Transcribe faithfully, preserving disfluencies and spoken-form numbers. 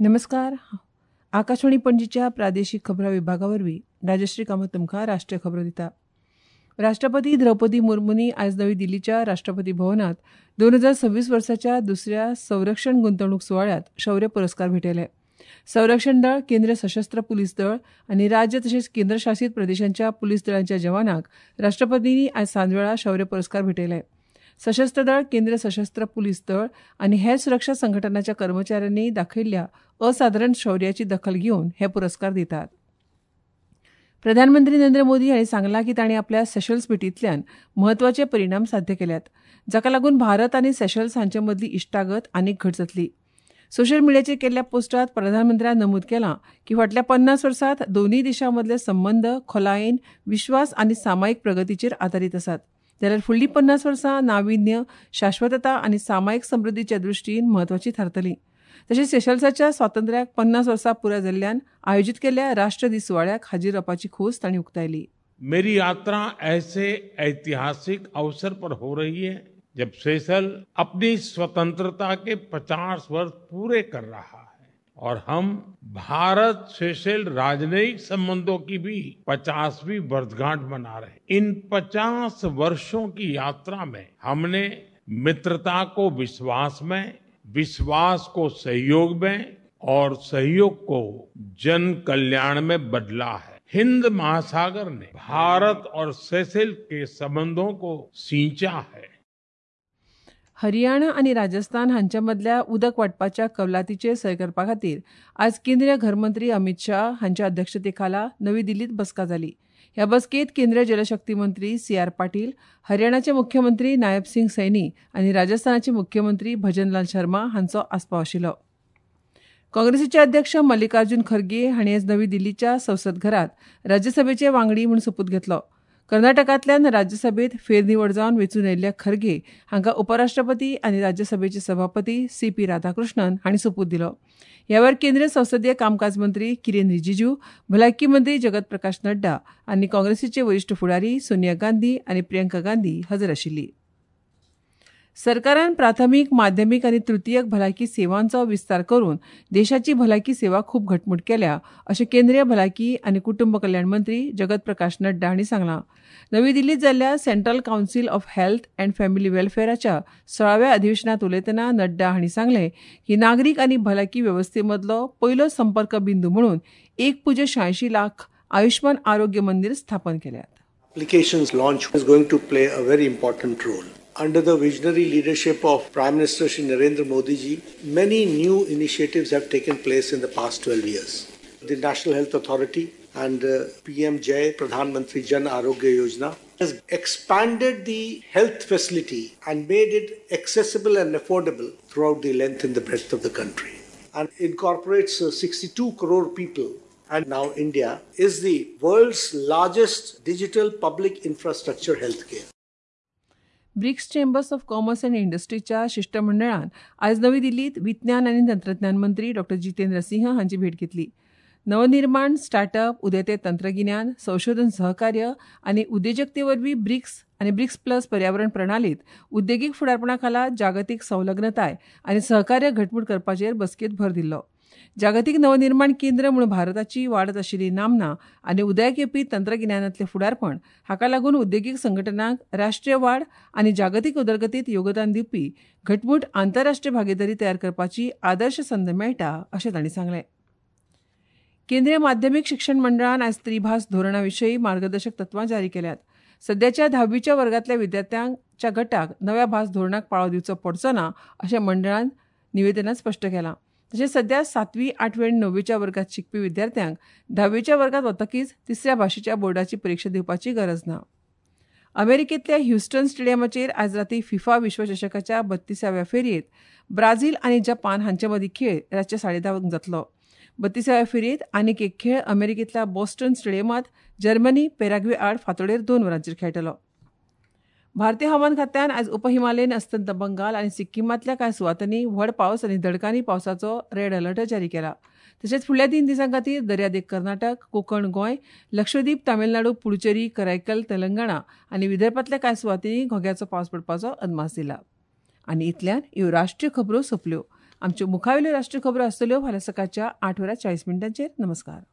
नमस्कार. आकाशवाणी पणजीच्या प्रादेशीक खबरां विभागावरवीं राजश्री कामत तुमकां राष्ट्रीय खबरो दिता. राष्ट्रपती द्रौपदी मुर्मूनी आयज नवी दिल्लीच्या राष्ट्रपती भवनात दोन हजार सव्वीस वर्साच्या दुसऱ्या संरक्षण गुंतवणूक सुवाळ्यात शौर्य पुरस्कार भेटयले. संरक्षण दळ, केंद्रीय सशस्त्र पुलीस दळ आनी राज्य तशेंच केंद्रशासीत प्रदेशांच्या पुलीस दळांच्या जवानांक राष्ट्रपतींनी आयज सांजवेळा शौर्य पुरस्कार भेटयले. सशस्त्र दळ, केंद्रीय सशस्त्र पुलीस दळ आनी हेर सुरक्षा संघटनांच्या कर्मचाऱ्यांनी दाखयिल्ल्या असाधारण शौर्याची दखल घेवन हे पुरस्कार दितात. प्रधानमंत्री नरेंद्र मोदी हांणी सांगलां की तांणी आपल्या सेशल्स भेटींतल्यान म्हत्वाचे परिणाम साध्य केल्यात, जाका लागून भारत आनी सेशल्स हांचे मदली इश्टागत आनीक घट जातली. सोशल मिडियाचेर केल्ल्या पोस्टांत प्रधानमंत्र्यान नमूद केलां की फाटल्या पन्नास वर्सांत दोनूय देशां मदले संबंद खोलायेन विश्वास आनी सामायिक प्रगतीचेर आदारीत आसात. जाल्यार फुडलीं पन्नास वर्सां नाविन्य, शाश्वतता आनी सामायिक समृद्धीच्या दृश्टीन म्हत्वाची थारतलीं. तशेंच सेशल्साच्या स्वातंत्र्याक पन्नास वर्सां पुराय जाल्ल्यान आयोजीत केल्ल्या राष्ट्र दीस सुवाळ्याक हाजीर रावपाची खोस तांणी उक्तायली. मेरी यात्रा ऐसे ऐतिहासिक अवसर पर हो रही है जब सेशल अपनी स्वतंत्रता के पचास वर्ष पूरे कर रहा है और हम भारत सेशल राजनयिक संबंधों की भी पचासवीं वर्षगांठ मना रहे हैं. इन पचास वर्षों की यात्रा में हमने मित्रता को विश्वास में, विश्वास को सहयोग में और सहयोग को जन कल्याण में बदला है. हिंद महासागर ने भारत और सेशल के संबंधों को सींचा है. हरियाणा आनी राजस्थान हांच्या मदल्या उदक वांटपाच्या कबलातीचेर सय करपा खातीर आज केंद्रीय घरमंत्री अमित शाह हांच्या अध्यक्षते खाला नवी दिल्लीत बसका जाली. ह्या बसकेत केंद्रीय जलशक्ती मंत्री सी आर पाटील, हरियाणाचे मुख्यमंत्री नायब सिंग सैनी आनी राजस्थानाचे मुख्यमंत्री भजनलाल शर्मा हांचो आस्पाव आशिल्लो. काँग्रेसीचे अध्यक्ष मल्लिकार्जुन खरगे हांणी आज नवी दिल्लीच्या संसद घरांत राज्यसभेचे वांगडी म्हूण सोपूत घेतलो. कर्नाटकांतल्यान राज्यसभेत फेरनिवड जावन वेंचून आयिल्ल्या खरगे हांका उपराष्ट्रपती आनी राज्यसभेचे सभापती सी पी राधाकृष्णन हांणी सोपूत दिलो. ह्या वेळार केंद्रीय संसदीय कामकाज मंत्री किरेन रिजिजू, भलायकी मंत्री जगत प्रकाश नड्डा आनी काँग्रेसीचे वरिश्ठ फुडारी सोनिया गांधी आनी प्रियंका गांधी हजर आशिल्लीं. सरकारान प्राथमीक, माध्यमीक आनी तृतीयक भलायकी सेवांचो विस्तार करून देशाची भलायकी सेवा खूब घटमूट केल्या अशें केंद्रीय भलायकी आनी कुटुंब कल्याण मंत्री जगत प्रकाश नड्डा हांणी सांगलां. नवी दिल्लीत जाल्ल्या central council of health and family वेलफेअराच्या सोळाव्या अधिवेशनात उलयतना नड्डा हांणी सांगलें की नागरीक आनी भलायकी वेवस्थे मदलो पयलो संपर्क बिंदू म्हणून एक पुजे शहाऐंशी लाख आयुष्मान आरोग्य मंदिर स्थापन केल्यात. Applications launch is going to play a very important role. Under the visionary leadership of Prime Minister Shri Narendra Modi ji, many new initiatives have taken place in the past twelve years. The National Health Authority and uh, P M Jai Pradhan Mantri Jan Arogya Yojana has expanded the health facility and made it accessible and affordable throughout the length and the breadth of the country, and incorporates uh, sixty-two crore people. And now India is the world's largest digital public infrastructure healthcare. BRICS chambers of commerce and इंडस्ट्रीच्या शिष्टमंडळान आयज नवी दिल्लीत विज्ञान आनी तंत्रज्ञान मंत्री डॉ जितेंद्र सिंह हांची भेट घेतली. नवनिर्माण, स्टार्टअप, उदेते तंत्रगिन्यान, संशोधन सहकार्य आनी उद्देजकते वरवीं ब्रिक्स आनी ब्रिक्स प्लस पर्यावरण प्रणालीत उद्देगीक फुडारपणा खाला जागतीक संलग्नताय आनी सहकार्य घटमूट करपाचेर बसकेत भर दिल्लो. जागतीक नवनिर्माण केंद्र म्हणून भारताची वाडत आशिल्ली नामना आनी उदयाक येवपी तंत्रगिन्यानांतलें फुडारपण हाका लागून उद्देगीक संघटनांक राष्ट्रीय वाड आनी जागतीक उदरगतीत योगदान दिवपी घटमूट आंतरराष्ट्रीय भागीदारी तयार करपाची आदर्श संद मेळटा अशें तांणी सांगलें. केंद्रीय माध्यमीक शिक्षण मंडळान आयज त्रिभास धोरणा विशीं मार्गदर्शक तत्वां जारी केल्यात. सध्याच्या धाव्वीच्या वर्गांतल्या विद्यार्थ्यांच्या गटाक नव्या भास धोरणाक पाळो दिवचो पडचो ना अशें मंडळान निवेदनांत स्पश्ट केलां. तशेंच सध्या सातवी, आठवी आनी णव्वेच्या वर्गात शिकपी विद्यार्थ्यांक धाव्वेच्या वर्गात वतकीच तिसऱ्या भाशेच्या बोर्डाची परीक्षा दिवपाची गरज ना. अमेरिकेंतल्या ह्युस्टन स्टेडियमाचेर आयज राती फिफा विश्वचषकाच्या बत्तीसाव्या फेरयेत ब्राझील आनी जपान हांचे मदीं खेळ रातचे साडे धांक जातलो. बत्तीसाव्या फेरयेत आनीक एक खेळ अमेरिकेंतल्या बॉस्टन स्टेडियमांत जर्मनी पॅराग्वे आड फांतोडेर दोन वरांचेर खेळटलो. भारतीय हवामान खात्यान आयज उपहिमालयन अस्तंत बंगाल आनी सिक्कीमांतल्या कांय सुवातांनी व्हड पावस आनी दडकानी पावसाचो रेड अलर्ट जारी केला. तशेंच फुडल्या तीन दिसां खातीर दर्यादेग कर्नाटक, कोकण गोंय, लक्षद्वीप, तामिळनाडू, पुडुचेरी, करायकल, तेलंगणा आनी विदर्भांतल्या कांय सुवातींनी घोग्याचो पावस पडपाचो अदमास दिला. आनी इतल्यान ह्यो राष्ट्रीय खबरो सोंपल्यो. आमच्यो मुखावेल्यो राष्ट्रीय खबरो आसतल्यो फाल्यां सकाळच्या आठ वरां चाळीस मिनटांचेर. नमस्कार.